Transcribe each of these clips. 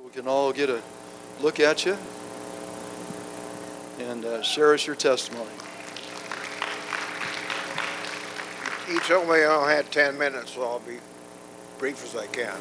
We can all get a look at you and share us your testimony. He told me I only had 10 minutes, so I'll be brief as I can.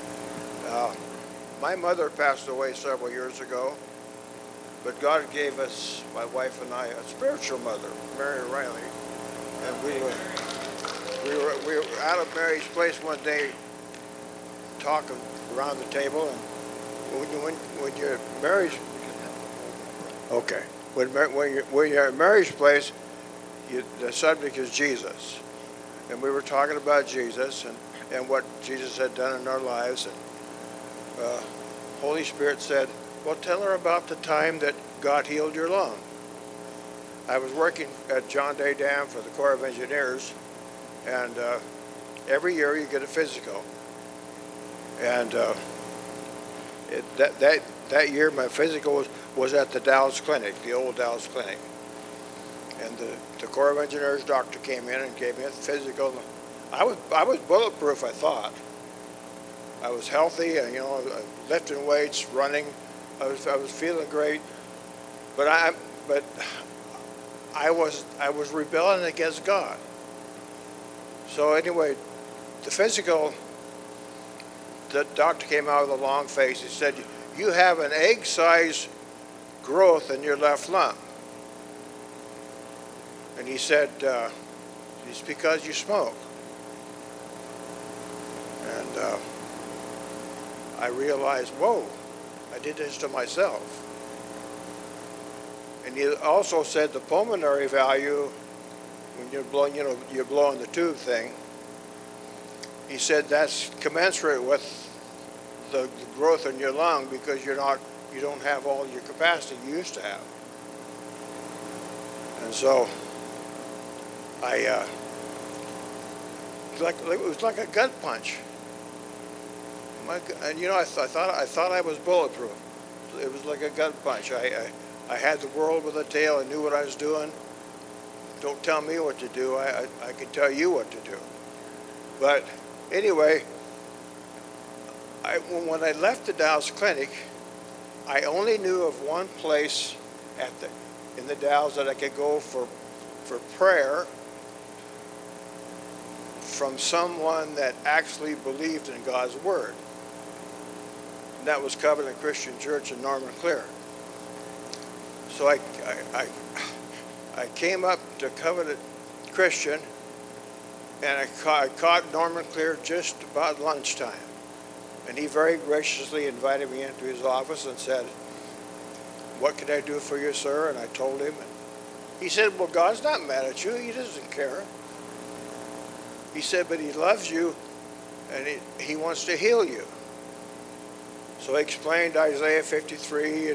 My mother passed away several years ago, but God gave us, my wife and I, a spiritual mother, Mary Riley. And we were out of Mary's place one day talking around the table, and when you're at Mary's, okay, when you're at Mary's place, the subject is Jesus. And we were talking about Jesus and what Jesus had done in our lives. And Holy Spirit said, well, tell her about the time that God healed your lung. I was working at John Day Dam for the Corps of Engineers, and every year you get a physical. And that year my physical was at the Dallas Clinic, the old Dallas Clinic. And the Corps of Engineers doctor came in and gave me a physical. I was bulletproof, I thought. I was healthy, and, lifting weights, running. I was feeling great, but I was rebelling against God. So anyway, the physical, the doctor came out with a long face. He said, "You have an egg-sized growth in your left lung." And he said, "It's because you smoke." And I realized, whoa, I did this to myself. And he also said the pulmonary value, when you're blowing, you're blowing the tube thing, he said that's commensurate with the growth in your lung because you don't have all your capacity you used to have. And so it was like a gut punch. And I thought I was bulletproof. It was like a gut punch. I had the world with a tail. I knew what I was doing. Don't tell me what to do. I can tell you what to do. But anyway, when I left the Dallas Clinic, I only knew of one place in the Dalles that I could go for prayer from someone that actually believed in God's Word. And that was Covenant Christian Church in Norman Clear. So I came up to Covenant Christian, and I caught Norman Clear just about lunchtime. And he very graciously invited me into his office and said, "What can I do for you, sir?" And I told him. And he said, "Well, God's not mad at you. He doesn't care." He said, "But he loves you, and he wants to heal you." So he explained Isaiah 53 and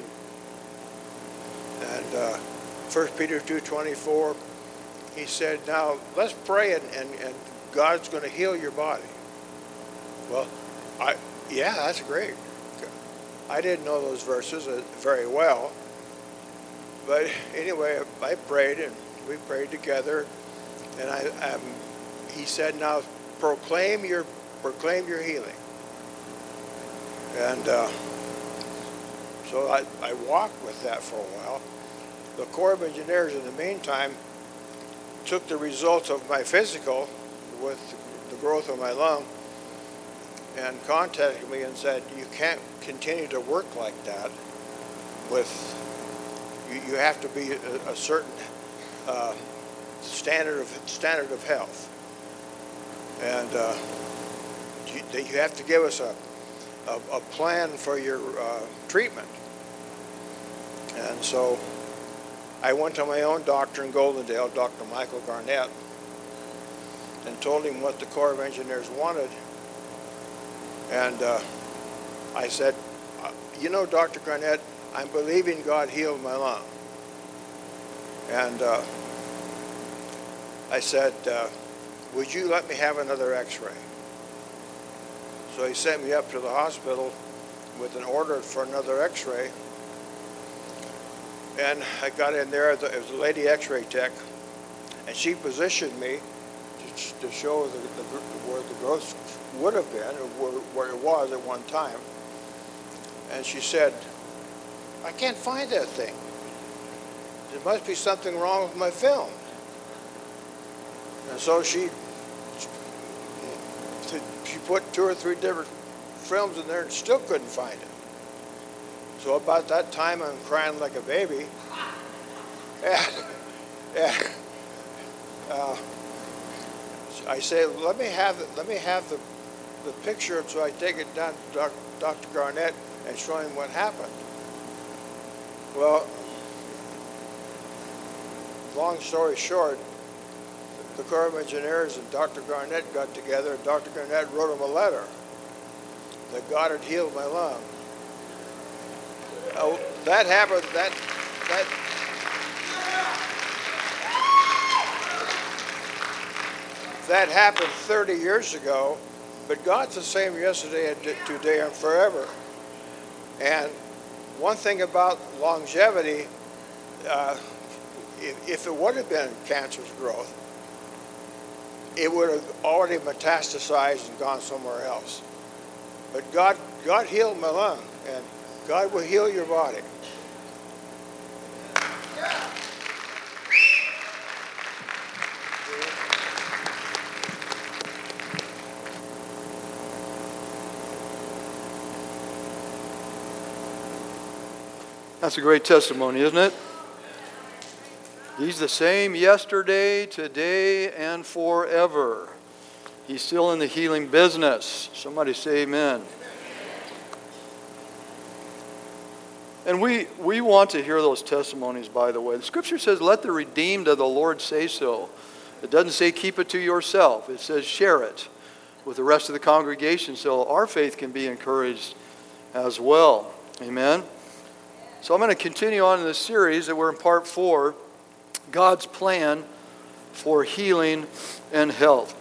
1 Peter 2:24. He said, "Now let's pray, and God's going to heal your body." Well, yeah, that's great. I didn't know those verses very well, but anyway, I prayed, and we prayed together, and he said, "Now proclaim your healing." And so I walked with that for a while. The Corps of Engineers, in the meantime, took the results of my physical with the growth of my lung and contacted me and said, "You can't continue to work like that. You have to be a certain standard of health, and you have to give us a plan for your treatment." And so I went to my own doctor in Goldendale, Dr. Michael Garnett, and told him what the Corps of Engineers wanted. And I said, "Dr. Garnett, I'm believing God healed my lung." And I said, "Would you let me have another x-ray?" So he sent me up to the hospital with an order for another x-ray. And I got in there, it was a lady x-ray tech, and she positioned me to show where the growth would have been, or where it was at one time. And she said, I can't find that thing. There must be something wrong with my film. And so she put 2 or 3 different films in there and still couldn't find it. So about that time, I'm crying like a baby. And I say, let me have the picture, so I take it down to Dr. Garnett and show him what happened. Well, long story short, the Corps of Engineers and Dr. Garnett got together, and Dr. Garnett wrote him a letter that God had healed my lung. That happened, that happened 30 years ago, but God's the same yesterday and today and forever. And one thing about longevity, if it would have been cancerous growth, it would have already metastasized and gone somewhere else. But God healed my lung, and God will heal your body. That's a great testimony, isn't it? He's the same yesterday, today, and forever. He's still in the healing business. Somebody say amen. And we want to hear those testimonies, by the way. The scripture says, let the redeemed of the Lord say so. It doesn't say keep it to yourself. It says share it with the rest of the congregation so our faith can be encouraged as well. Amen. So I'm going to continue on in this series that we're in part 4, God's plan for healing and health.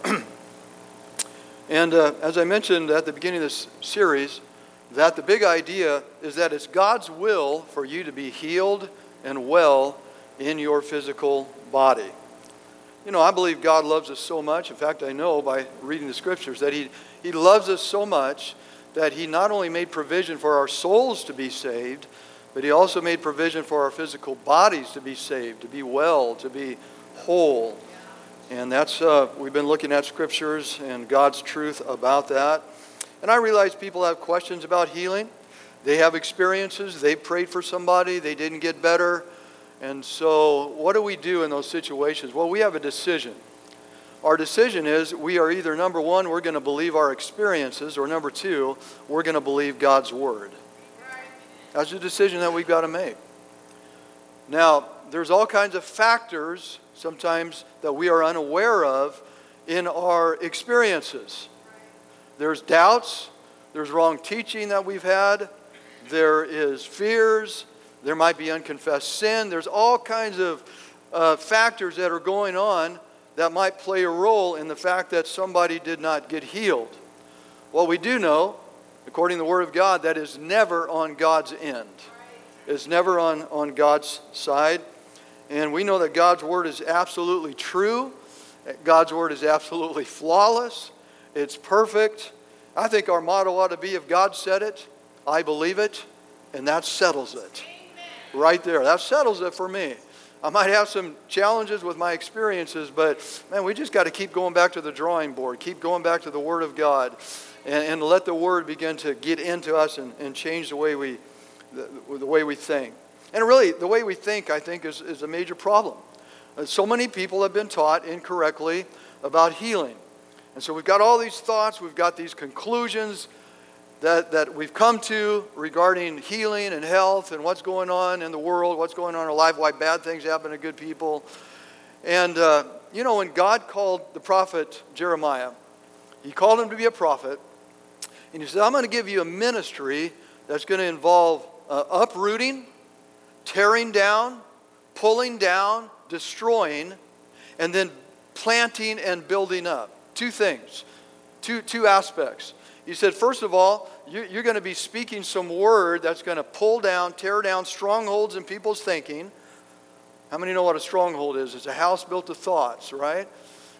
And as I mentioned at the beginning of this series, that the big idea is that it's God's will for you to be healed and well in your physical body. You know, I believe God loves us so much. In fact, I know by reading the scriptures that He loves us so much that He not only made provision for our souls to be saved, but He also made provision for our physical bodies to be saved, to be well, to be whole. And that's, we've been looking at scriptures and God's truth about that. And I realize people have questions about healing. They have experiences. They prayed for somebody. They didn't get better. And so what do we do in those situations? Well, we have a decision. Our decision is we are either, number one, we're going to believe our experiences, or number two, we're going to believe God's word. That's a decision that we've got to make. Now, there's all kinds of factors sometimes that we are unaware of in our experiences. There's doubts, there's wrong teaching that we've had, there is fears, there might be unconfessed sin. There's all kinds of factors that are going on that might play a role in the fact that somebody did not get healed. Well, we do know, according to the Word of God, that is never on God's end. It's never on God's side. And we know that God's Word is absolutely true. God's Word is absolutely flawless. It's perfect. I think our motto ought to be, if God said it, I believe it, and that settles it. Right there. That settles it for me. I might have some challenges with my experiences, but man, we just got to keep going back to the drawing board, keep going back to the Word of God, and let the Word begin to get into us and change the way we think. And really, the way we think, I think, is a major problem. So many people have been taught incorrectly about healing. And so we've got all these thoughts, we've got these conclusions that we've come to regarding healing and health and what's going on in the world, what's going on in our life, why bad things happen to good people. And, when God called the prophet Jeremiah, He called him to be a prophet, and He said, I'm going to give you a ministry that's going to involve uprooting, tearing down, pulling down, destroying, and then planting and building up. Two things, two aspects. He said, first of all, you're going to be speaking some word that's going to pull down, tear down strongholds in people's thinking. How many know what a stronghold is? It's a house built of thoughts, right?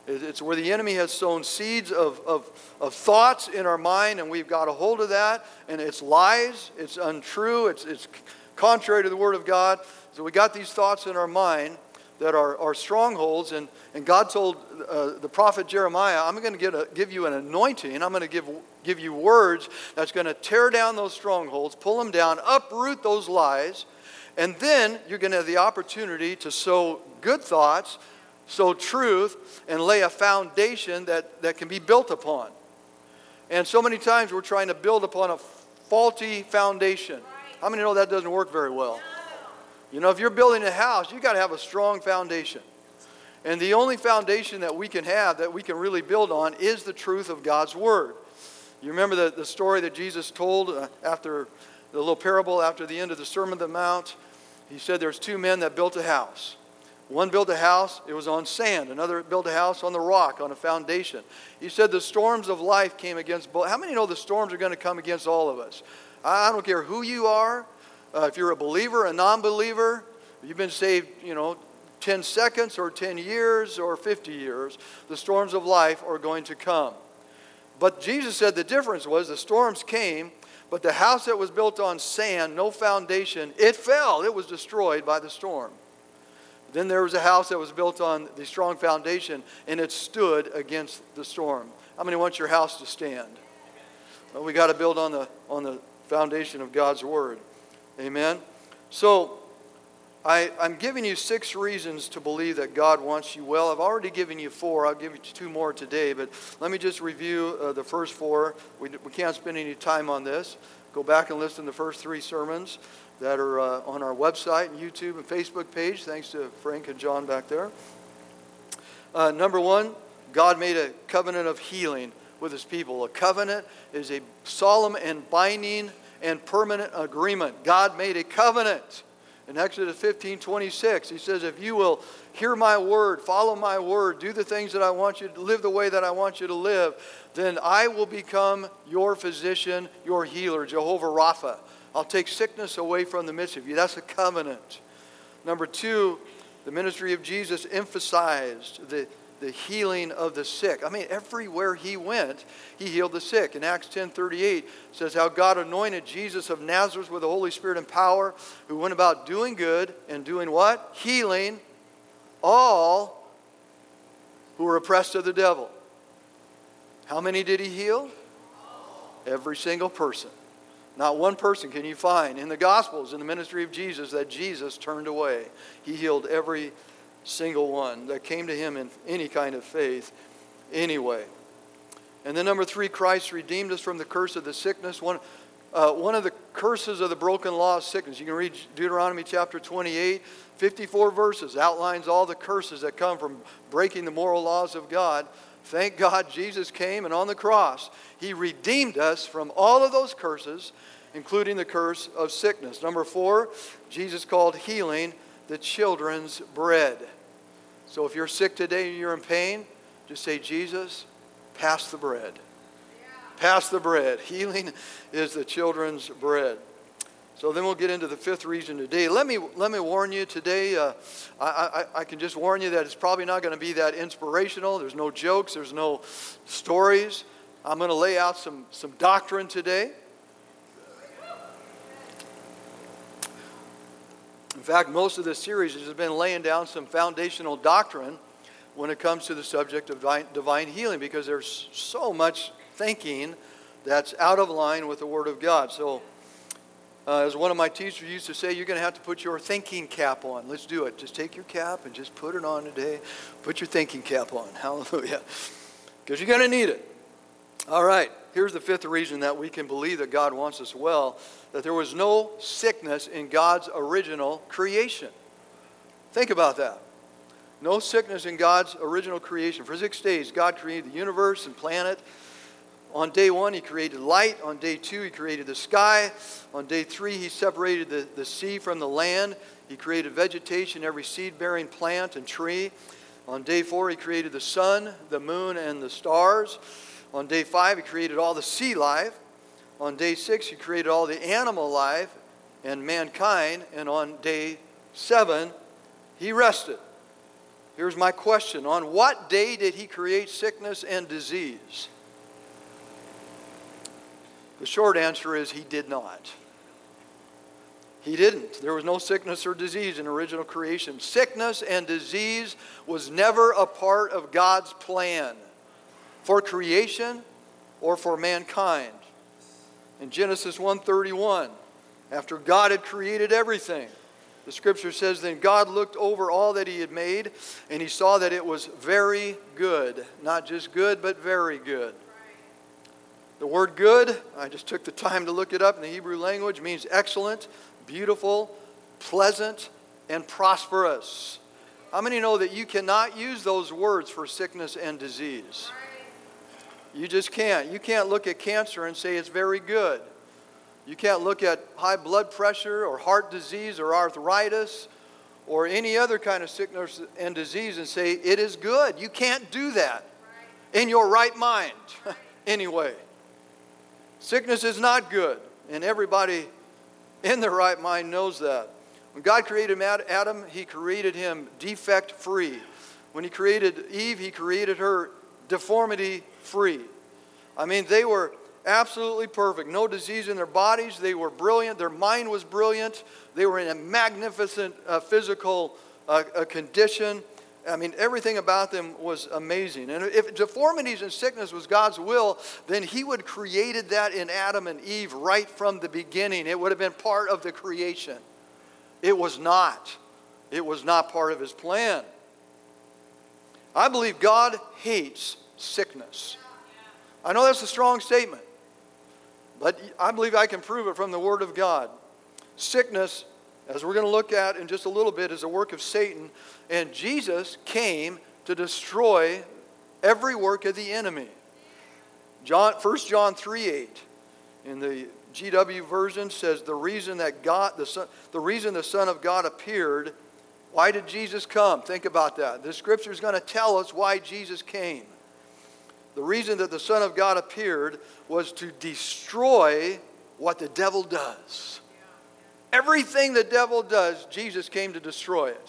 It's where the enemy has sown seeds of thoughts in our mind, and we've got a hold of that, and it's lies, it's untrue, it's contrary to the Word of God. So we got these thoughts in our mind that are strongholds, and God told the prophet Jeremiah, I'm going to give you an anointing. I'm going to give you words that's going to tear down those strongholds, pull them down, uproot those lies, and then you're going to have the opportunity to sow good thoughts, sow truth, and lay a foundation that can be built upon. And so many times we're trying to build upon a faulty foundation. How many know that doesn't work very well? You know, if you're building a house, you've got to have a strong foundation. And the only foundation that we can have, that we can really build on, is the truth of God's Word. You remember the story that Jesus told after the little parable after the end of the Sermon on the Mount? He said there's two men that built a house. One built a house, it was on sand. Another built a house on the rock, on a foundation. He said the storms of life came against both. How many know the storms are going to come against all of us? I don't care who you are. If you're a believer, a non-believer, you've been saved, 10 seconds or 10 years or 50 years, the storms of life are going to come. But Jesus said the difference was the storms came, but the house that was built on sand, no foundation, it fell. It was destroyed by the storm. Then there was a house that was built on the strong foundation, and it stood against the storm. How many want your house to stand? Well, we got to build on the foundation of God's Word. Amen? So, I'm giving you 6 reasons to believe that God wants you well. I've already given you 4. I'll give you 2 more today, but let me just review the first 4. We can't spend any time on this. Go back and listen to the first 3 sermons that are on our website and YouTube and Facebook page. Thanks to Frank and John back there. Number 1, God made a covenant of healing with His people. A covenant is a solemn and binding and permanent agreement. God made a covenant. In Exodus 15:26, He says, if you will hear my word, follow my word, do the things that I want you to live the way that I want you to live, then I will become your physician, your healer, Jehovah Rapha. I'll take sickness away from the midst of you. That's a covenant. Number 2, the ministry of Jesus emphasized the healing of the sick. I mean, everywhere He went, He healed the sick. In Acts 10:38, says how God anointed Jesus of Nazareth with the Holy Spirit and power, who went about doing good and doing what? Healing all who were oppressed of the devil. How many did He heal? Every single person. Not one person can you find in the Gospels, in the ministry of Jesus, that Jesus turned away. He healed every single one that came to Him in any kind of faith anyway. And then number 3, Christ redeemed us from the curse of the sickness. One of the curses of the broken law is sickness. You can read Deuteronomy chapter 28, 54 verses, outlines all the curses that come from breaking the moral laws of God. Thank God Jesus came, and on the cross, He redeemed us from all of those curses, including the curse of sickness. Number 4, Jesus called healing the children's bread. So if you're sick today and you're in pain, just say, Jesus, pass the bread. Pass the bread. Healing is the children's bread. So then we'll get into the 5th reason today. Let me warn you today. I can just warn you that it's probably not going to be that inspirational. There's no jokes. There's no stories. I'm going to lay out some doctrine today. In fact, most of this series has been laying down some foundational doctrine when it comes to the subject of divine healing, because there's so much thinking that's out of line with the Word of God. So, as one of my teachers used to say, you're going to have to put your thinking cap on. Let's do it. Just take your cap and just put it on today. Put your thinking cap on. Hallelujah. Because you're going to need it. All right. Here's the 5th reason that we can believe that God wants us well, that there was no sickness in God's original creation. Think about that. No sickness in God's original creation. For 6 days, God created the universe and planet. On day 1, He created light. On day 2, He created the sky. On day 3, He separated the sea from the land. He created vegetation, every seed-bearing plant and tree. On day 4, He created the sun, the moon, and the stars. On day 5, He created all the sea life. On day 6, He created all the animal life and mankind. And on day 7, He rested. Here's my question. On what day did he create sickness and disease? The short answer is he did not. He didn't. There was no sickness or disease in original creation. Sickness and disease was never a part of God's plan for creation or for mankind. In Genesis 1:31, after God had created everything, the scripture says, then God looked over all that he had made, and he saw that it was very good. Not just good, but very good. The word good, I just took the time to look it up in the Hebrew language, means excellent, beautiful, pleasant, and prosperous. How many know that you cannot use those words for sickness and disease? You just can't. You can't look at cancer and say it's very good. You can't look at high blood pressure or heart disease or arthritis or any other kind of sickness and disease and say it is good. You can't do that in your right mind anyway. Sickness is not good, and everybody in their right mind knows that. When God created Adam, he created him defect-free. When he created Eve, he created her deformity-free. I mean, they were absolutely perfect. No disease in their bodies. They were brilliant. Their mind was brilliant. They were in a magnificent physical condition. I mean, everything about them was amazing. And if deformities and sickness was God's will, then he would have created that in Adam and Eve right from the beginning. It would have been part of the creation. It was not. It was not part of his plan. I believe God hates sickness. I know that's a strong statement, but I believe I can prove it from the Word of God. Sickness, as we're going to look at in just a little bit, is a work of Satan. And Jesus came to destroy every work of the enemy. 1 John 3:8 in the GW version says the reason the Son of God appeared. Why did Jesus come? Think about that. The scripture is going to tell us why Jesus came. The reason that the Son of God appeared was to destroy what the devil does. Everything the devil does, Jesus came to destroy it.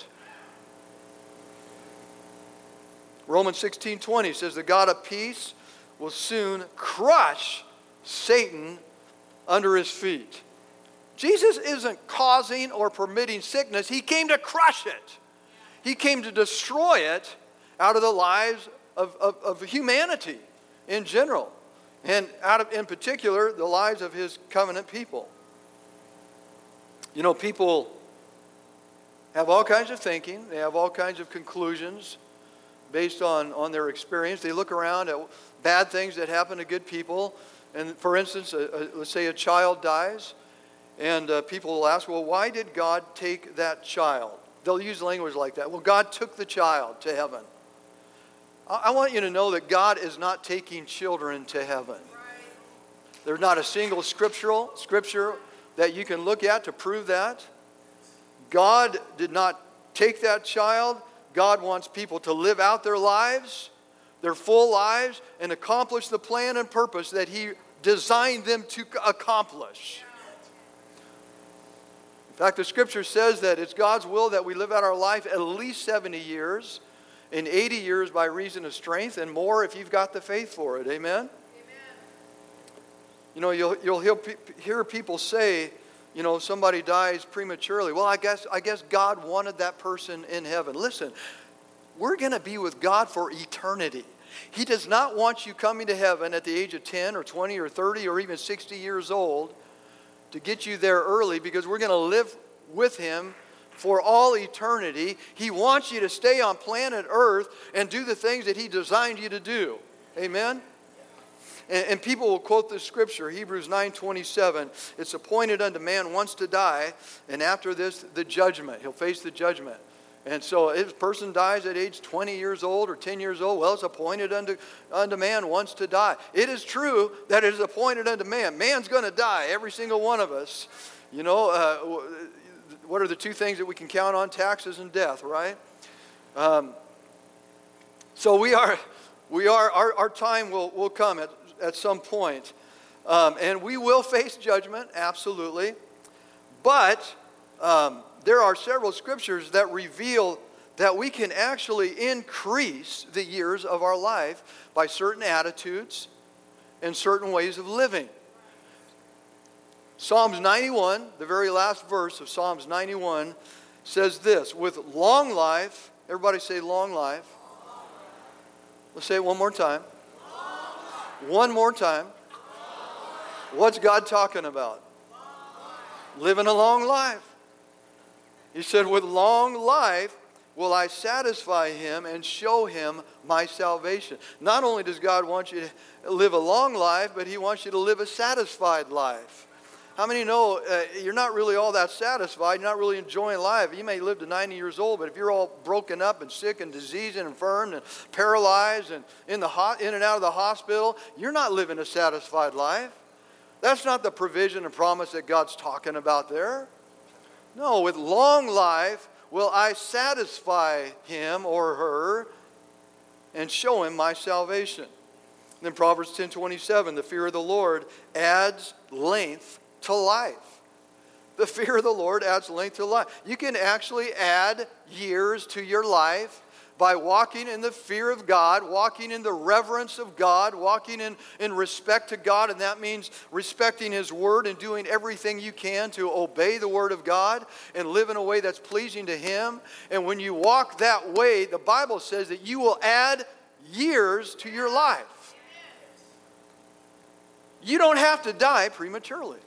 Romans 16:20 says the God of peace will soon crush Satan under his feet. Jesus isn't causing or permitting sickness. He came to crush it. He came to destroy it out of the lives of humanity in general. And in particular, the lives of his covenant people. You know, people have all kinds of thinking. They have all kinds of conclusions based on their experience. They look around at bad things that happen to good people. And for instance, let's say a child dies. And people will ask, well, why did God take that child? They'll use language like that. Well, God took the child to heaven. I want you to know that God is not taking children to heaven. There's not a single scripture that you can look at to prove that. God did not take that child. God wants people to live out their lives, their full lives, and accomplish the plan and purpose that he designed them to accomplish. In fact, the scripture says that it's God's will that we live out our life at least 70 years, and 80 years by reason of strength, and more if you've got the faith for it. Amen? You know, you'll hear people say, you know, somebody dies prematurely. Well, I guess God wanted that person in heaven. Listen, we're going to be with God for eternity. He does not want you coming to heaven at the age of 10 or 20 or 30 or even 60 years old to get you there early, because we're going to live with him for all eternity. He wants you to stay on planet Earth and do the things that he designed you to do. Amen? And people will quote this scripture, Hebrews 9:27. It's appointed unto man once to die, and after this, the judgment. He'll face the judgment. And so if a person dies at age 20 years old or 10 years old, well, it's appointed unto man once to die. It is true that it is appointed unto man. Man's going to die, every single one of us. You know, what are the two things that we can count on? Taxes and death, right? So our time will come at some point. And we will face judgment, absolutely. But there are several scriptures that reveal that we can actually increase the years of our life by certain attitudes and certain ways of living. Psalms 91, the very last verse of Psalms 91, says this, with long life, everybody say long life. Let's say it one more time. One more time. What's God talking about? Living a long life. He said, with long life will I satisfy him and show him my salvation. Not only does God want you to live a long life, but he wants you to live a satisfied life. How many know you're not really all that satisfied? You're not really enjoying life. You may live to 90 years old, but if you're all broken up and sick and diseased and infirmed and paralyzed and in and out of the hospital, you're not living a satisfied life. That's not the provision and promise that God's talking about there. No, with long life will I satisfy him or her and show him my salvation. And then Proverbs 10:27, the fear of the Lord adds length to life. The fear of the Lord adds length to life. You can actually add years to your life by walking in the fear of God, walking in the reverence of God, walking in respect to God, and that means respecting his word and doing everything you can to obey the word of God and live in a way that's pleasing to him. And when you walk that way, the Bible says that you will add years to your life. You don't have to die prematurely.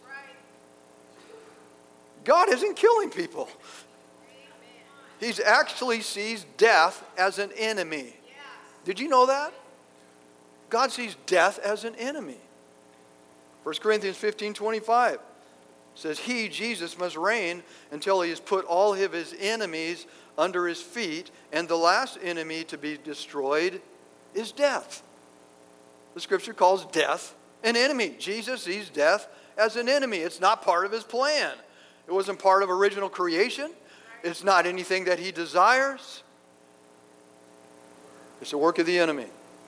God isn't killing people. He actually sees death as an enemy. Did you know that? God sees death as an enemy. 1 Corinthians 15:25 says, he, Jesus, must reign until he has put all of his enemies under his feet, and the last enemy to be destroyed is death. The scripture calls death an enemy. Jesus sees death as an enemy. It's not part of his plan. It wasn't part of original creation. It's not anything that he desires. It's the work of the enemy.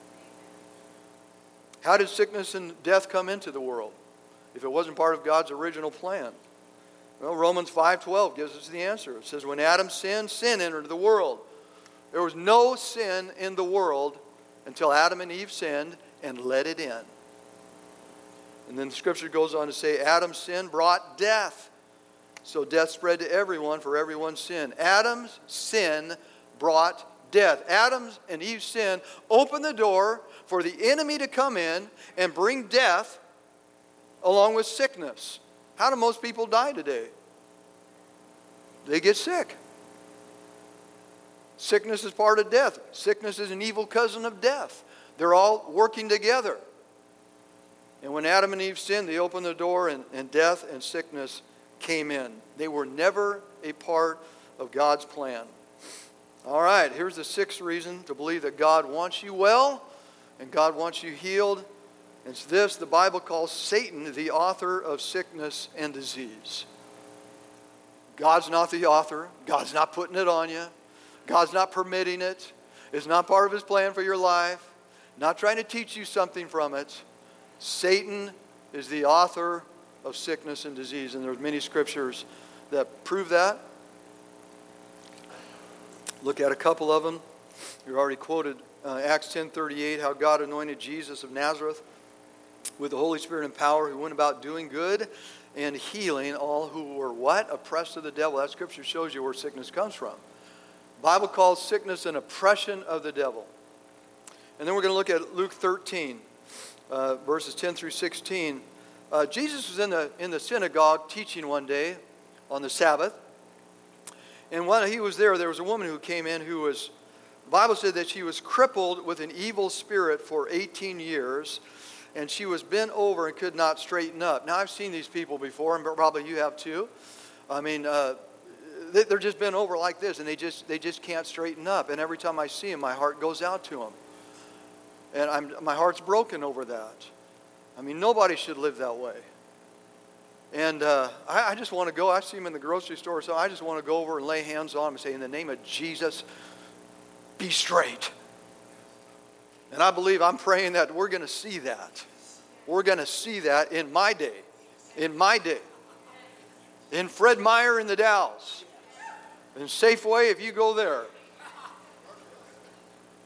How did sickness and death come into the world if it wasn't part of God's original plan? Well, Romans 5:12 gives us the answer. It says, when Adam sinned, sin entered the world. There was no sin in the world until Adam and Eve sinned and let it in. And then the scripture goes on to say, Adam's sin brought death. So death spread to everyone, for everyone's sin. Adam's sin brought death. Adam's and Eve's sin opened the door for the enemy to come in and bring death along with sickness. How do most people die today? They get sick. Sickness is part of death. Sickness is an evil cousin of death. They're all working together. And when Adam and Eve sinned, they opened the door and death and sickness came in. They were never a part of God's plan. All right, here's the sixth reason to believe that God wants you well and God wants you healed. It's this: the Bible calls Satan the author of sickness and disease. God's not the author. God's not putting it on you. God's not permitting it. It's not part of his plan for your life. Not trying to teach you something from it. Satan is the author of sickness and disease. And there's many scriptures that prove that. Look at a couple of them. You already quoted Acts 10:38, how God anointed Jesus of Nazareth with the Holy Spirit and power, who went about doing good and healing all who were what? Oppressed of the devil. That scripture shows you where sickness comes from. The Bible calls sickness an oppression of the devil. And then we're going to look at Luke 13, verses 10 through 16. Jesus was in the synagogue teaching one day on the Sabbath. And while he was there was a woman who came in who was, the Bible said that she was crippled with an evil spirit for 18 years. And she was bent over and could not straighten up. Now, I've seen these people before, and probably you have too. I mean, they're just bent over like this, and they just can't straighten up. And every time I see them, my heart goes out to them. And my heart's broken over that. I mean, nobody should live that way. And I just want to go. I see them in the grocery store, so I just want to go over and lay hands on them and say, in the name of Jesus, be straight. And I believe, I'm praying that we're going to see that. We're going to see that in my day. In my day. In Fred Meyer in the Dalles. In Safeway, if you go there.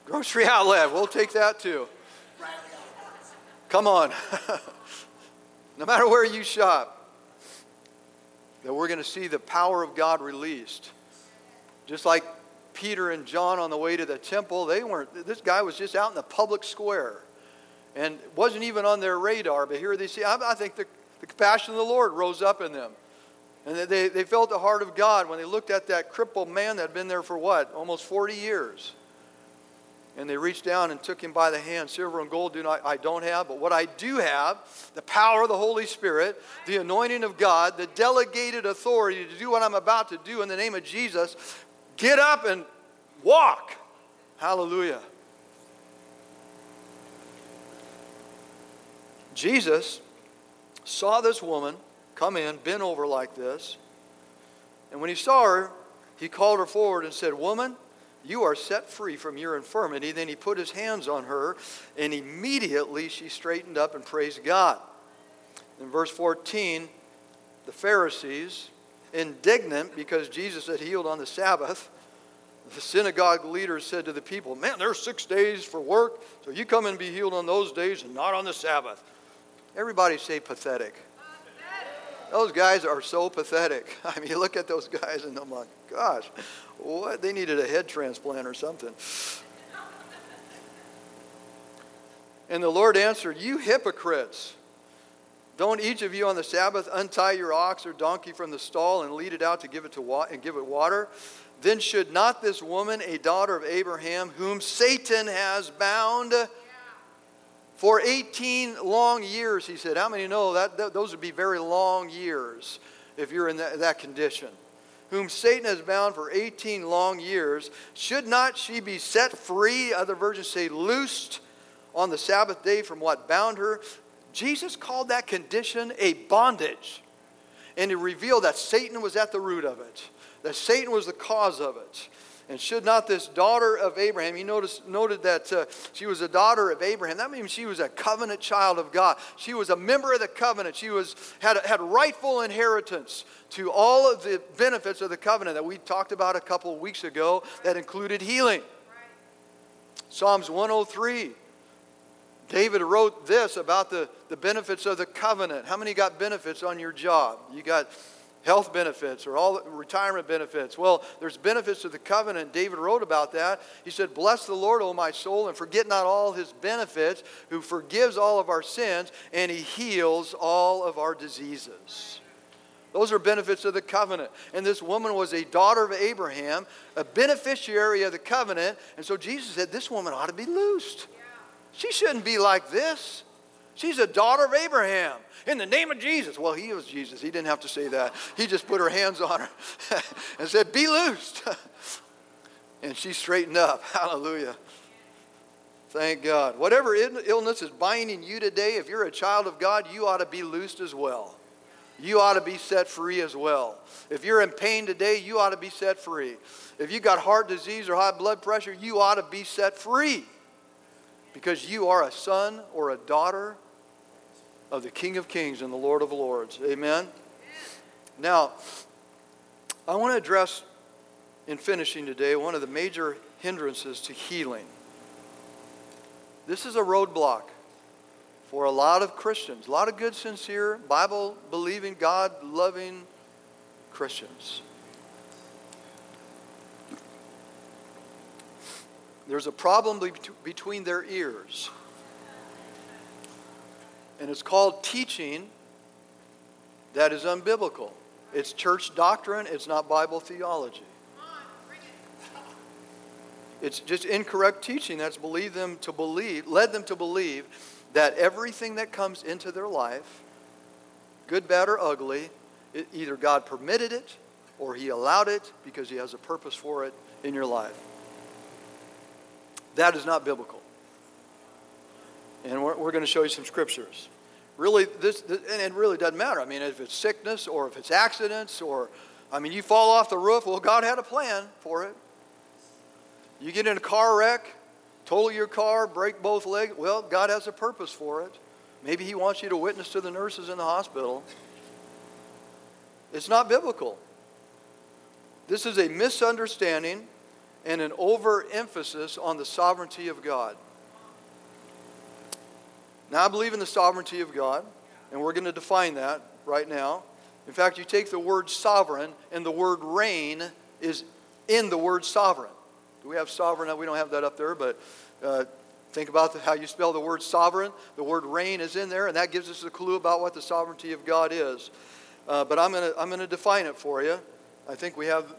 Grocery outlet, we'll take that too. Come on. No matter where you shop, that we're going to see the power of God released. Just like Peter and John on the way to the temple, this guy was just out in the public square. And wasn't even on their radar, but here they see, I think the compassion of the Lord rose up in them. And they felt the heart of God when they looked at that crippled man that had been there for what? Almost 40 years. And they reached down and took him by the hand. Silver and gold I don't have, but what I do have, the power of the Holy Spirit, the anointing of God, the delegated authority to do what I'm about to do in the name of Jesus. Get up and walk. Hallelujah. Jesus saw this woman come in, bent over like this. And when he saw her, he called her forward and said, "Woman, you are set free from your infirmity." Then he put his hands on her, and immediately she straightened up and praised God. In verse 14, the Pharisees, indignant because Jesus had healed on the Sabbath, the synagogue leaders said to the people, "Man, there's 6 days for work, so you come and be healed on those days and not on the Sabbath." Everybody say pathetic. Those guys are so pathetic. I mean, you look at those guys and I'm like, gosh, what? They needed a head transplant or something. And the Lord answered, "You hypocrites, don't each of you on the Sabbath untie your ox or donkey from the stall and lead it out to give it water? Then should not this woman, a daughter of Abraham, whom Satan has bound for 18 long years," he said. How many know that those would be very long years if you're in that condition? "Whom Satan has bound for 18 long years, should not she be set free?" Other versions say loosed on the Sabbath day from what bound her. Jesus called that condition a bondage. And he revealed that Satan was at the root of it. That Satan was the cause of it. And should not this daughter of Abraham, he noted that she was a daughter of Abraham. That means she was a covenant child of God. She was a member of the covenant. She had rightful inheritance to all of the benefits of the covenant that we talked about a couple of weeks ago that included healing. Psalms 103. David wrote this about the benefits of the covenant. How many got benefits on your job? You got health benefits or all retirement benefits. Well, there's benefits to the covenant. David wrote about that. He said, "Bless the Lord, O my soul, and forget not all his benefits, who forgives all of our sins, and he heals all of our diseases." Those are benefits of the covenant. And this woman was a daughter of Abraham, a beneficiary of the covenant. And so Jesus said, this woman ought to be loosed. She shouldn't be like this. She's a daughter of Abraham. In the name of Jesus. Well, he was Jesus. He didn't have to say that. He just put her hands on her and said, "Be loosed." And she straightened up. Hallelujah. Thank God. Whatever illness is binding you today, if you're a child of God, you ought to be loosed as well. You ought to be set free as well. If you're in pain today, you ought to be set free. If you got heart disease or high blood pressure, you ought to be set free. Because you are a son or a daughter of the King of Kings and the Lord of Lords. Amen? Now, I want to address, in finishing today, one of the major hindrances to healing. This is a roadblock for a lot of Christians, a lot of good, sincere, Bible-believing, God-loving Christians. There's a problem between their ears. And it's called teaching that is unbiblical. It's church doctrine. It's not Bible theology. It's just incorrect teaching that's led them to believe that everything that comes into their life, good, bad, or ugly, either God permitted it or He allowed it because He has a purpose for it in your life. That is not biblical. And we're going to show you some scriptures. Really, and it really doesn't matter. I mean, if it's sickness or if it's accidents or, you fall off the roof, well, God had a plan for it. You get in a car wreck, total your car, break both legs, well, God has a purpose for it. Maybe He wants you to witness to the nurses in the hospital. It's not biblical. This is a misunderstanding and an overemphasis on the sovereignty of God. Now, I believe in the sovereignty of God, and we're going to define that right now. In fact, you take the word sovereign, and the word reign is in the word sovereign. Do we have sovereign? We don't have that up there, but think about how you spell the word sovereign. The word reign is in there, and that gives us a clue about what the sovereignty of God is. But I'm going to define it for you. I think we have,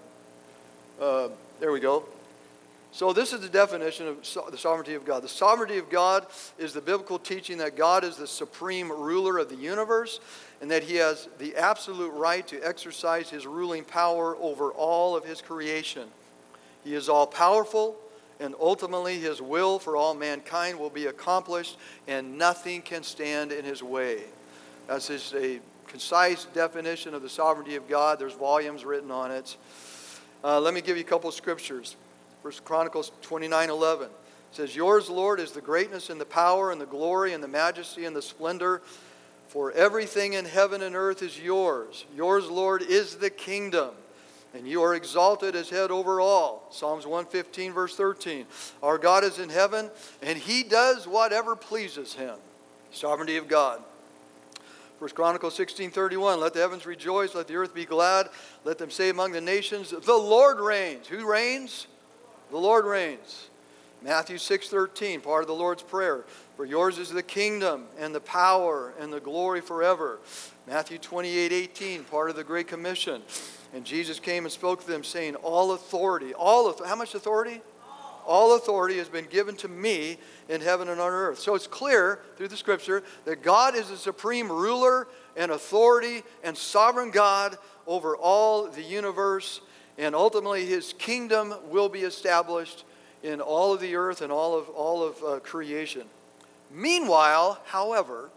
there we go. So this is the definition of the sovereignty of God. The sovereignty of God is the biblical teaching that God is the supreme ruler of the universe and that he has the absolute right to exercise his ruling power over all of his creation. He is all-powerful, and ultimately his will for all mankind will be accomplished, and nothing can stand in his way. That's just a concise definition of the sovereignty of God. There's volumes written on it. Let me give you a couple of scriptures. 1 Chronicles 29:11 says, "Yours, Lord, is the greatness and the power and the glory and the majesty and the splendor, for everything in heaven and earth is yours. Yours, Lord, is the kingdom, and you are exalted as head over all." Psalms 115, verse 13. Our God is in heaven, and he does whatever pleases him. Sovereignty of God. 1 Chronicles 16:31, "Let the heavens rejoice, let the earth be glad, let them say among the nations, the Lord reigns." Who reigns? The Lord reigns. Matthew 6:13, part of the Lord's Prayer. "For yours is the kingdom and the power and the glory forever." Matthew 28:18, part of the Great Commission. "And Jesus came and spoke to them, saying, all authority," how much authority? All authority has been given to me in heaven and on earth. So it's clear through the scripture that God is the supreme ruler and authority and sovereign God over all the universe. And ultimately his kingdom will be established in all of the earth and all of creation. Meanwhile, however,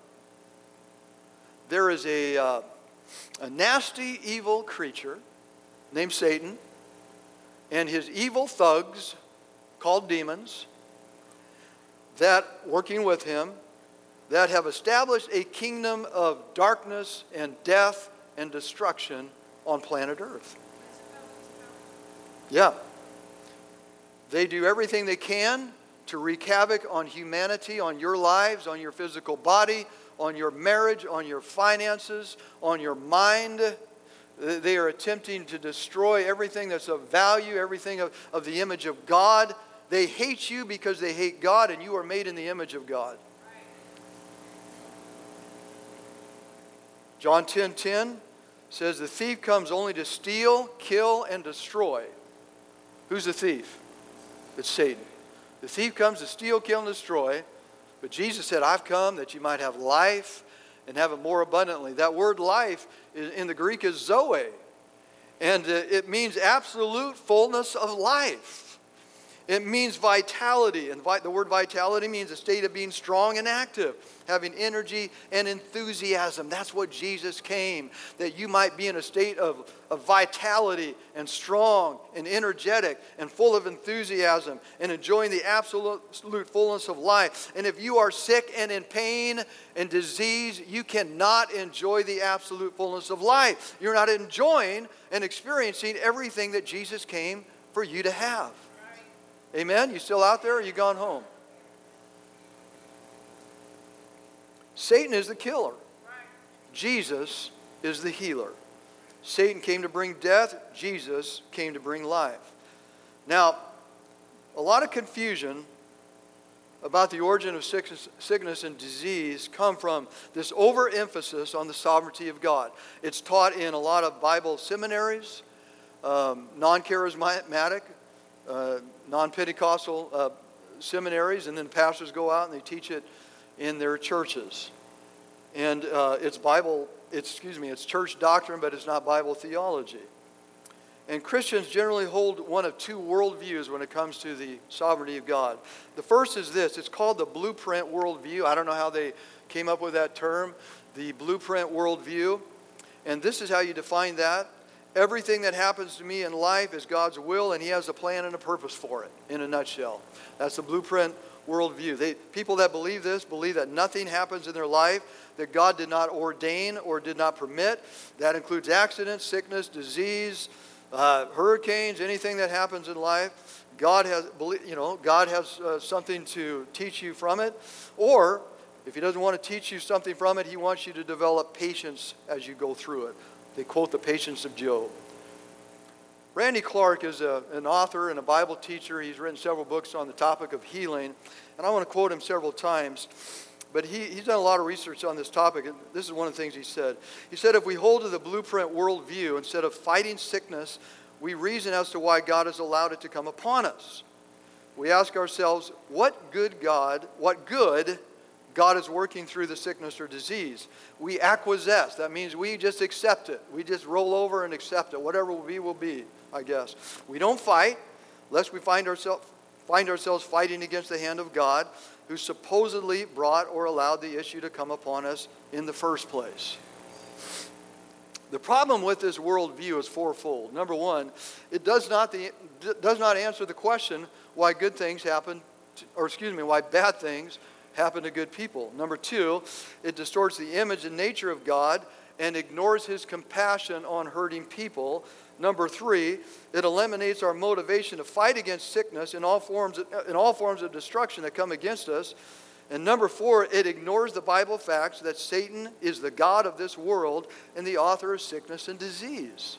there is a nasty, evil creature named Satan and his evil thugs called demons that, working with him, that have established a kingdom of darkness and death and destruction on planet Earth. Yeah. They do everything they can to wreak havoc on humanity, on your lives, on your physical body, on your marriage, on your finances, on your mind. They are attempting to destroy everything that's of value, everything of the image of God. They hate you because they hate God, and you are made in the image of God. John 10:10 says, "The thief comes only to steal, kill, and destroy." Who's the thief? It's Satan. The thief comes to steal, kill, and destroy. But Jesus said, "I've come that you might have life and have it more abundantly." That word life in the Greek is zoe. And it means absolute fullness of life. It means vitality. And the word vitality means a state of being strong and active, having energy and enthusiasm. That's what Jesus came, that you might be in a state of vitality and strong and energetic and full of enthusiasm and enjoying the absolute fullness of life. And if you are sick and in pain and disease, you cannot enjoy the absolute fullness of life. You're not enjoying and experiencing everything that Jesus came for you to have. Amen? You still out there, or you gone home? Satan is the killer. Jesus is the healer. Satan came to bring death. Jesus came to bring life. Now, a lot of confusion about the origin of sickness and disease come from this overemphasis on the sovereignty of God. It's taught in a lot of Bible seminaries, non-charismatic, non-Pentecostal seminaries, and then pastors go out and they teach it in their churches. And it's church doctrine, but it's not Bible theology. And Christians generally hold one of two worldviews when it comes to the sovereignty of God. The first is this. It's called the blueprint worldview. I don't know how they came up with that term, the blueprint worldview. And this is how you define that. Everything that happens to me in life is God's will, and he has a plan and a purpose for it, in a nutshell. That's the blueprint worldview. People that believe this believe that nothing happens in their life that God did not ordain or did not permit. That includes accidents, sickness, disease, hurricanes, anything that happens in life. God has, God has something to teach you from it. Or if he doesn't want to teach you something from it, he wants you to develop patience as you go through it. They quote the patience of Job. Randy Clark is an author and a Bible teacher. He's written several books on the topic of healing. And I want to quote him several times. But he's done a lot of research on this topic. And this is one of the things he said. He said, if we hold to the blueprint worldview, instead of fighting sickness, we reason as to why God has allowed it to come upon us. We ask ourselves, what good God is working through the sickness or disease? We acquiesce. That means we just accept it. We just roll over and accept it. Whatever will be, I guess. We don't fight, lest we find ourselves fighting against the hand of God, who supposedly brought or allowed the issue to come upon us in the first place. The problem with this worldview is fourfold. Number one, it does not answer the question why good things happen, why bad things happen to good people. Number two, it distorts the image and nature of God and ignores his compassion on hurting people. Number three, it eliminates our motivation to fight against sickness in all forms of destruction that come against us. And number four, it ignores the Bible facts that Satan is the god of this world and the author of sickness and disease.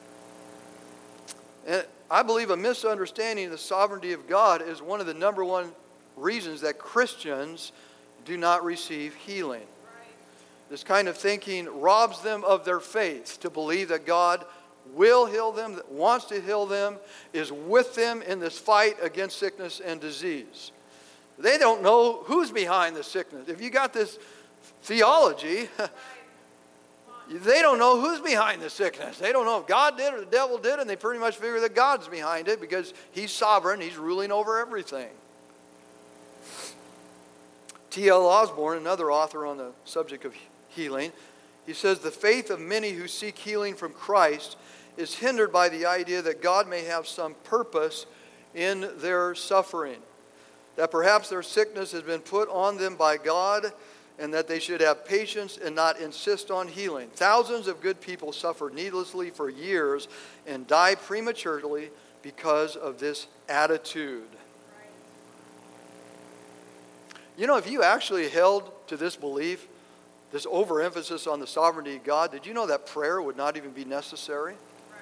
And I believe a misunderstanding of the sovereignty of God is one of the number one reasons that Christians do not receive healing. This kind of thinking robs them of their faith to believe that God will heal them, that wants to heal them, is with them in this fight against sickness and disease. They don't know who's behind the sickness. If you got this theology, they don't know who's behind the sickness. They don't know if God did or the devil did, and they pretty much figure that God's behind it because he's sovereign, he's ruling over everything. T.L. Osborne, another author on the subject of healing, he says, the faith of many who seek healing from Christ is hindered by the idea that God may have some purpose in their suffering, that perhaps their sickness has been put on them by God, and that they should have patience and not insist on healing. Thousands of good people suffer needlessly for years and die prematurely because of this attitude. You know, if you actually held to this belief, this overemphasis on the sovereignty of God, did you know that prayer would not even be necessary?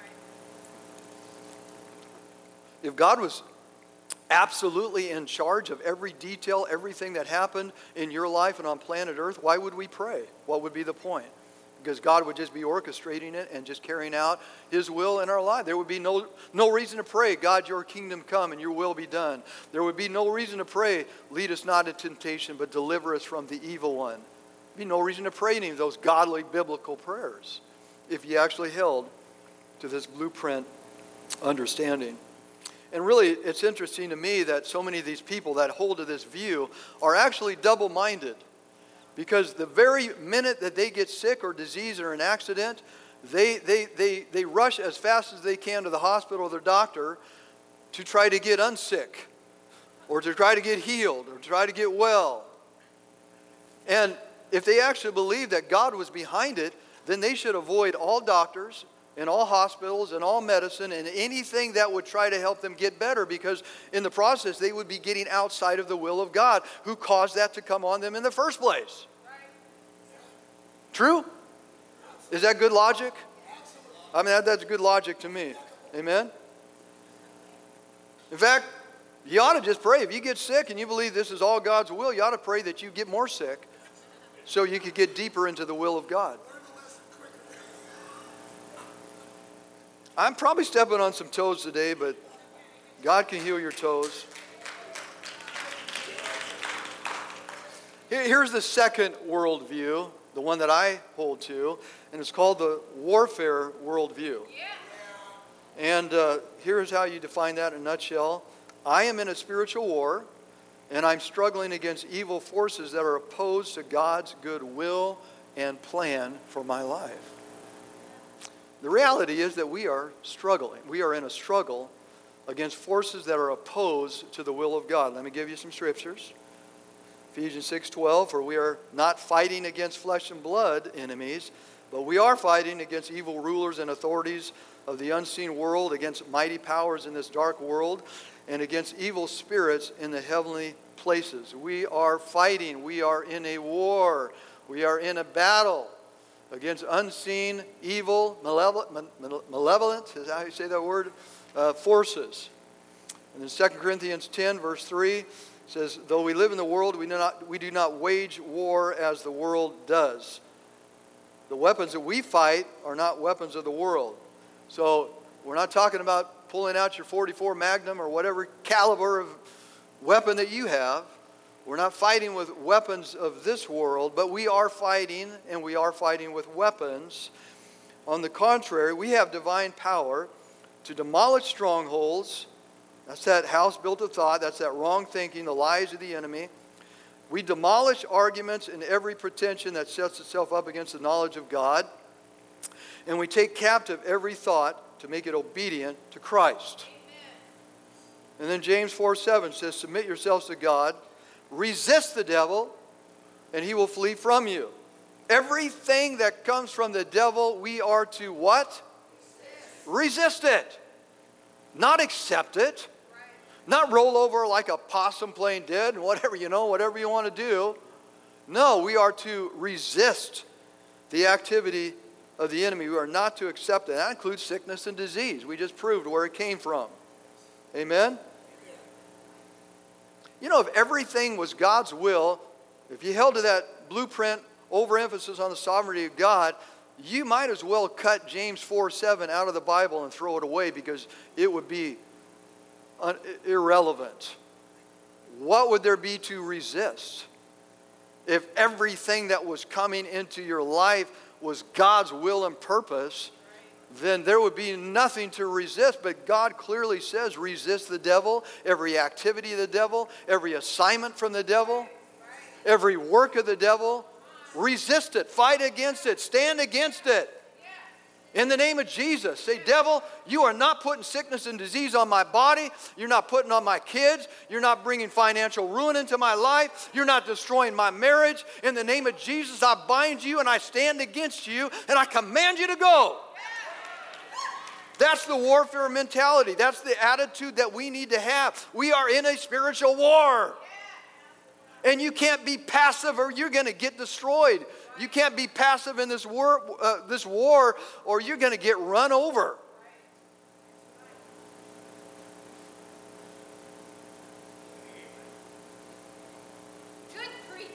If God was absolutely in charge of every detail, everything that happened in your life and on planet Earth, why would we pray? What would be the point? Because God would just be orchestrating it and just carrying out his will in our life. There would be no reason to pray, God, your kingdom come and your will be done. There would be no reason to pray, lead us not into temptation, but deliver us from the evil one. There'd be no reason to pray any of those godly biblical prayers if you actually held to this blueprint understanding. And really, it's interesting to me that so many of these people that hold to this view are actually double-minded. Because the very minute that they get sick or disease or an accident, they rush as fast as they can to the hospital or their doctor to try to get unsick or to try to get healed or to try to get well. And if they actually believe that God was behind it, then they should avoid all doctors and all hospitals and all medicine and anything that would try to help them get better, because in the process they would be getting outside of the will of God, who caused that to come on them in the first place. True? Is that good logic? I mean, that's good logic to me. Amen? In fact, you ought to just pray. If you get sick and you believe this is all God's will, you ought to pray that you get more sick so you could get deeper into the will of God. I'm probably stepping on some toes today, but God can heal your toes. Here's the second worldview, the one that I hold to, and it's called the warfare worldview. And here's how you define that in a nutshell. I am in a spiritual war, and I'm struggling against evil forces that are opposed to God's good will and plan for my life. The reality is that we are struggling. We are in a struggle against forces that are opposed to the will of God. Let me give you some scriptures. Ephesians 6:12, for we are not fighting against flesh and blood enemies, But we are fighting against evil rulers and authorities of the unseen world, against mighty powers in this dark world, and against evil spirits in the heavenly places. We are fighting. We are in a war. We are in a battle against unseen, evil, malevolent, is that how you say that word? Forces. And in 2 Corinthians 10, verse 3, says, though we live in the world, we do not wage war as the world does. The weapons that we fight are not weapons of the world. So we're not talking about pulling out your .44 Magnum or whatever caliber of weapon that you have. We're not fighting with weapons of this world, but we are fighting, and we are fighting with weapons. On the contrary, we have divine power to demolish strongholds. That's that house built of thought. That's that wrong thinking, the lies of the enemy. We demolish arguments and every pretension that sets itself up against the knowledge of God. And we take captive every thought to make it obedient to Christ. Amen. And then James 4:7 says, submit yourselves to God. Resist the devil, and he will flee from you. Everything that comes from the devil, we are to what? Resist it. Not accept it. Not roll over like a possum playing dead and whatever you want to do. No, we are to resist the activity of the enemy. We are not to accept it. That includes sickness and disease. We just proved where it came from. Amen? You know, if everything was God's will, if you held to that blueprint, overemphasis on the sovereignty of God, you might as well cut James 4:7 out of the Bible and throw it away, because it would be irrelevant. What would there be to resist? If everything that was coming into your life was God's will and purpose, then there would be nothing to resist. But God clearly says, resist the devil, every activity of the devil, every assignment from the devil, every work of the devil. Resist it, fight against it, stand against it. In the name of Jesus, say, devil, you are not putting sickness and disease on my body. You're not putting on my kids. You're not bringing financial ruin into my life. You're not destroying my marriage. In the name of Jesus, I bind you and I stand against you and I command you to go. That's the warfare mentality. That's the attitude that we need to have. We are in a spiritual war. And you can't be passive or you're going to get destroyed. You can't be passive in this war or you're going to get run over. Good preaching.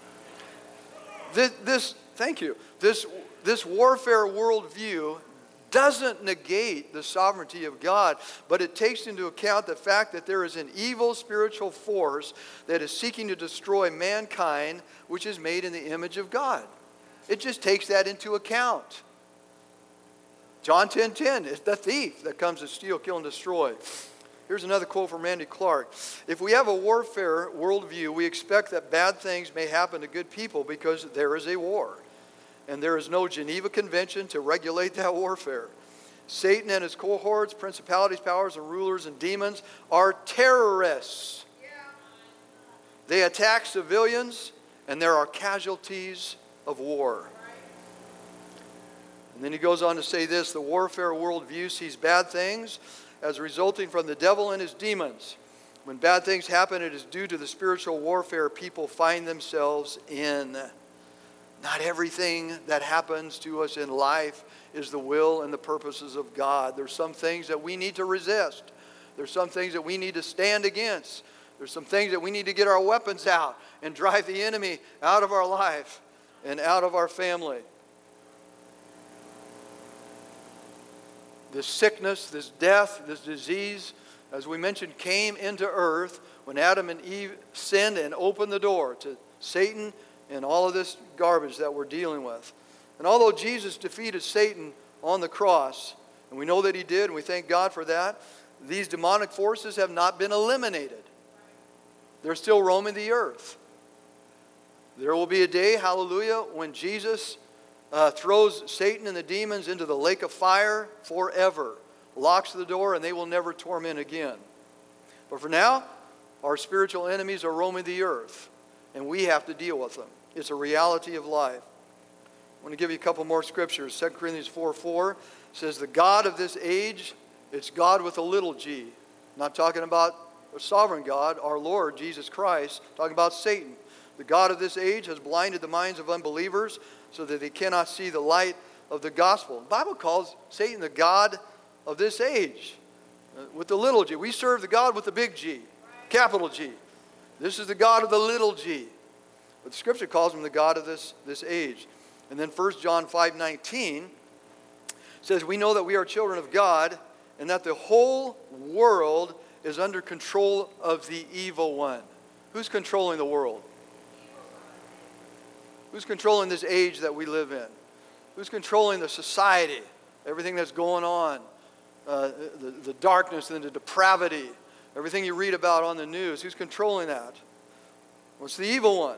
Thank you. This warfare worldview doesn't negate the sovereignty of God, but it takes into account the fact that there is an evil spiritual force that is seeking to destroy mankind, which is made in the image of God. It just takes that into account. John 10:10, it's the thief that comes to steal, kill, and destroy. Here's another quote from Randy Clark. If we have a warfare worldview, we expect that bad things may happen to good people because there is a war. And there is no Geneva Convention to regulate that warfare. Satan and his cohorts, principalities, powers, and rulers and demons are terrorists. They attack civilians, and there are casualties of war. And then he goes on to say this: the warfare worldview sees bad things as resulting from the devil and his demons. When bad things happen, it is due to the spiritual warfare people find themselves in. Not everything that happens to us in life is the will and the purposes of God. There's some things that we need to resist. There's some things that we need to stand against. There's some things that we need to get our weapons out and drive the enemy out of our life and out of our family. This sickness, this death, this disease, as we mentioned, came into earth when Adam and Eve sinned and opened the door to Satan and all of this garbage that we're dealing with. And although Jesus defeated Satan on the cross, and we know that he did, and we thank God for that, these demonic forces have not been eliminated. They're still roaming the earth. There will be a day, hallelujah, when Jesus throws Satan and the demons into the lake of fire forever, locks the door, and they will never torment again. But for now, our spiritual enemies are roaming the earth, and we have to deal with them. It's a reality of life. I want to give you a couple more scriptures. 2 Corinthians 4:4 says, the God of this age, it's God with a little g. Not talking about a sovereign God, our Lord Jesus Christ, talking about Satan. The God of this age has blinded the minds of unbelievers so that they cannot see the light of the gospel. The Bible calls Satan the God of this age with the little g. We serve the God with the big G, capital G. This is the God of the little g. But the scripture calls him the God of this age. And then 1 John 5:19 says, we know that we are children of God and that the whole world is under control of the evil one. Who's controlling the world? Who's controlling this age that we live in? Who's controlling the society? Everything that's going on. The darkness and the depravity. Everything you read about on the news. Who's controlling that? What's the evil one?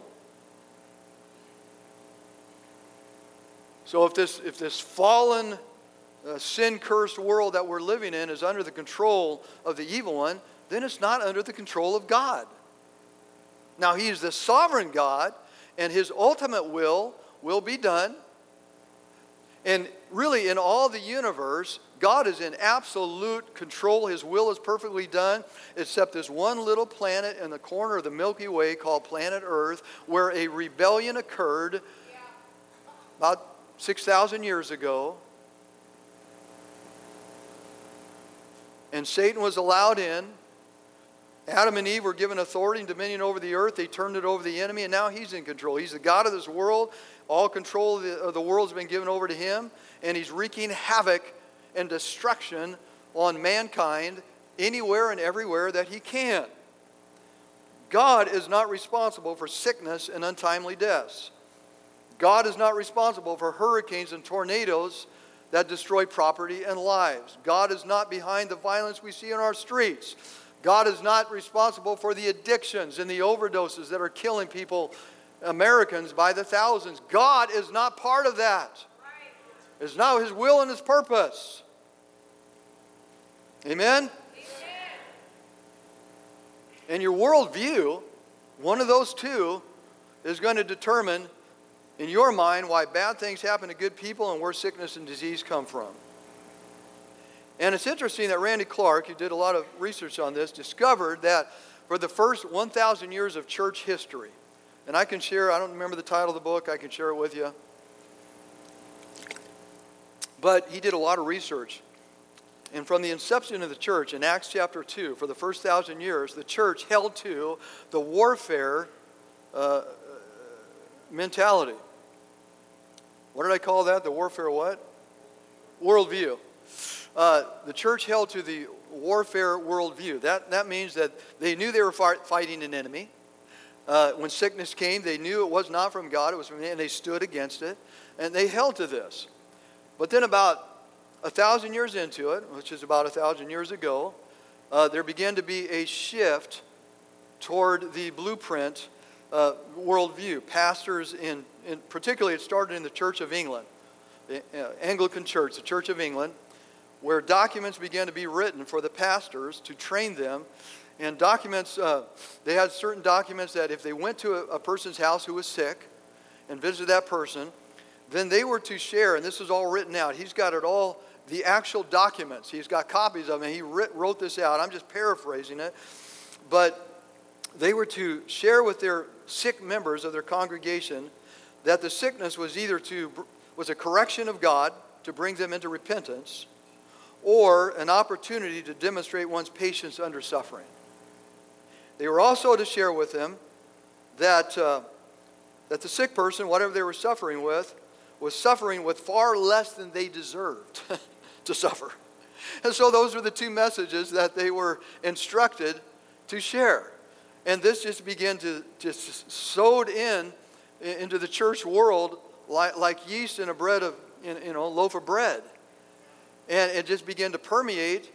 So if this fallen, sin-cursed world that we're living in is under the control of the evil one, then it's not under the control of God. Now, He is the sovereign God, and His ultimate will be done. And really, in all the universe, God is in absolute control. His will is perfectly done, except this one little planet in the corner of the Milky Way called planet Earth, where a rebellion occurred about 6,000 years ago. And Satan was allowed in. Adam and Eve were given authority and dominion over the earth. They turned it over to the enemy, and now he's in control. He's the God of this world. All control of the world has been given over to him, and he's wreaking havoc and destruction on mankind anywhere and everywhere that he can. God is not responsible for sickness and untimely deaths. God is not responsible for hurricanes and tornadoes that destroy property and lives. God is not behind the violence we see in our streets. God is not responsible for the addictions and the overdoses that are killing people, Americans, by the thousands. God is not part of that. It's not His will and His purpose. Amen? And your worldview, one of those two, is going to determine in your mind why bad things happen to good people and where sickness and disease come from. And it's interesting that Randy Clark, who did a lot of research on this, discovered that for the first 1,000 years of church history, and I can share, I don't remember the title of the book, I can share it with you. But he did a lot of research. And from the inception of the church in Acts chapter 2, for the first 1,000 years, the church held to the warfare mentality. What did I call that? The warfare what? Worldview. The church held to the warfare worldview. That means that they knew they were fighting an enemy. When sickness came, they knew it was not from God, it was from them, and they stood against it. And they held to this. But then about 1,000 years into it, which is about 1,000 years ago, there began to be a shift toward the blueprint worldview. Pastors, in particularly it started in the Church of England, the Anglican Church, the Church of England, where documents began to be written for the pastors to train them. And documents, they had certain documents that if they went to a person's house who was sick and visited that person, then they were to share, and this is all written out. He's got it all, the actual documents. He's got copies of them. He wrote this out. I'm just paraphrasing it. But they were to share with their sick members of their congregation that the sickness was was a correction of God to bring them into repentance, or an opportunity to demonstrate one's patience under suffering. They were also to share with them that the sick person, whatever they were suffering with, was suffering with far less than they deserved to suffer. And so those were the two messages that they were instructed to share. And this just began to just sowed into the church world like yeast in a loaf of bread. And it just began to permeate.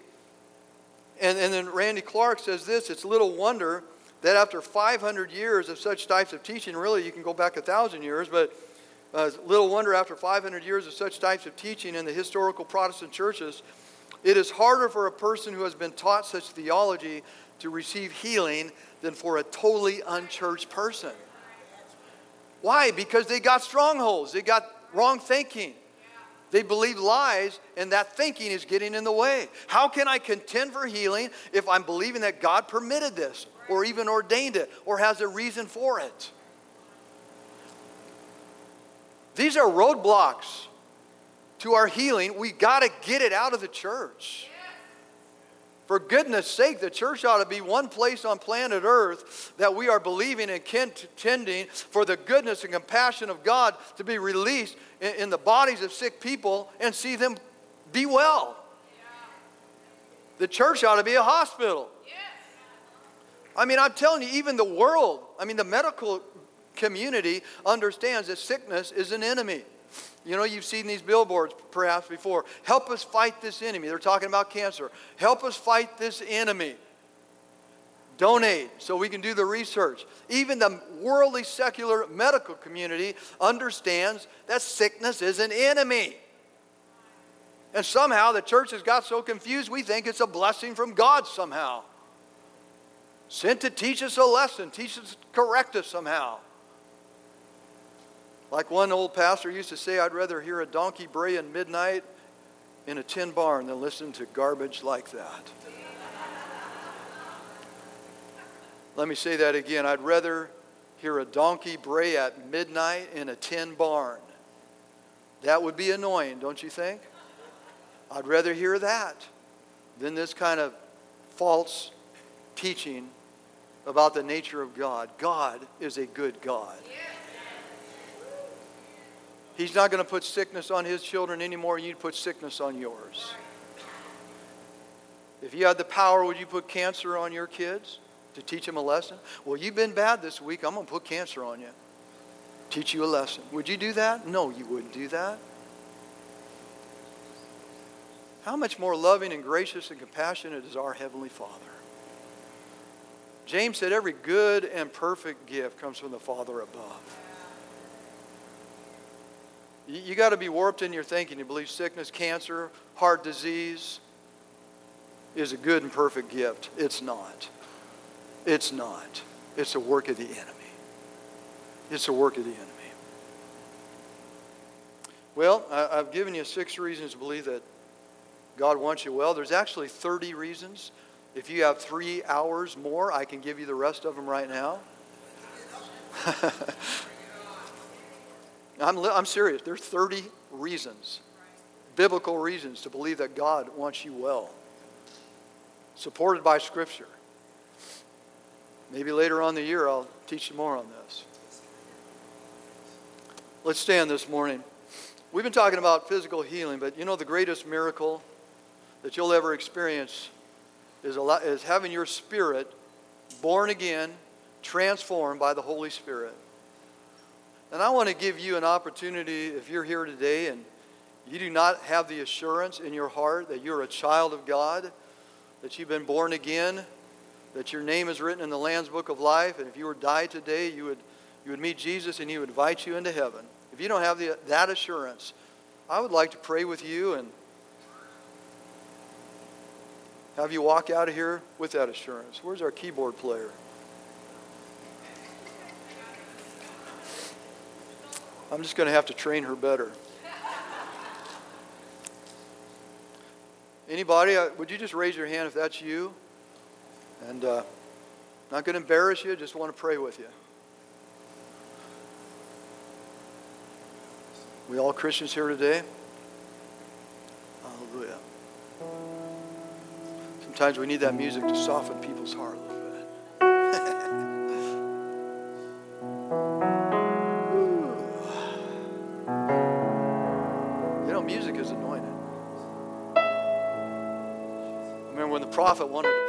And then Randy Clark says this, it's little wonder that after 500 years of such types of teaching, really you can go back 1,000 years, but little wonder after 500 years of such types of teaching in the historical Protestant churches, it is harder for a person who has been taught such theology to receive healing than for a totally unchurched person. Why? Because they got strongholds. They got wrong thinking. They believe lies, and that thinking is getting in the way. How can I contend for healing if I'm believing that God permitted this, or even ordained it, or has a reason for it? These are roadblocks to our healing. We got to get it out of the church. For goodness sake, the church ought to be one place on planet Earth that we are believing and contending for the goodness and compassion of God to be released in the bodies of sick people and see them be well. The church ought to be a hospital. I mean, I'm telling you, even the world, the medical community understands that sickness is an enemy. You know, you've seen these billboards perhaps before. Help us fight this enemy. They're talking about cancer. Help us fight this enemy. Donate so we can do the research. Even the worldly secular medical community understands that sickness is an enemy. And somehow the church has got so confused we think it's a blessing from God somehow. Sent to teach us a lesson, teach us, correct us somehow. Like one old pastor used to say, I'd rather hear a donkey bray at midnight in a tin barn than listen to garbage like that. Let me say that again. I'd rather hear a donkey bray at midnight in a tin barn. That would be annoying, don't you think? I'd rather hear that than this kind of false teaching about the nature of God. God is a good God. He's not going to put sickness on His children anymore. You'd put sickness on yours. If you had the power, would you put cancer on your kids to teach them a lesson? Well, you've been bad this week. I'm going to put cancer on you. Teach you a lesson. Would you do that? No, you wouldn't do that. How much more loving and gracious and compassionate is our Heavenly Father? James said every good and perfect gift comes from the Father above. You got to be warped in your thinking to believe sickness, cancer, heart disease is a good and perfect gift. It's not. It's not. It's a work of the enemy. It's a work of the enemy. Well, I've given you 6 reasons to believe that God wants you well. There's actually 30 reasons. If you have 3 hours more, I can give you the rest of them right now. I'm serious. There's 30 reasons, biblical reasons to believe that God wants you well, supported by Scripture. Maybe later on in the year I'll teach you more on this. Let's stand this morning. We've been talking about physical healing, but you know the greatest miracle that you'll ever experience is having your spirit born again, transformed by the Holy Spirit. And I want to give you an opportunity, if you're here today and you do not have the assurance in your heart that you're a child of God, that you've been born again, that your name is written in the Lamb's Book of Life, and if you were to die today, you would meet Jesus and He would invite you into heaven. If you don't have that assurance, I would like to pray with you and have you walk out of here with that assurance. Where's our keyboard player? I'm just going to have to train her better. Anybody, would you just raise your hand if that's you? And not going to embarrass you, just want to pray with you. We all Christians here today? Hallelujah. Sometimes we need that music to soften people's heart a little bit. Music is anointed. I remember when the prophet wanted to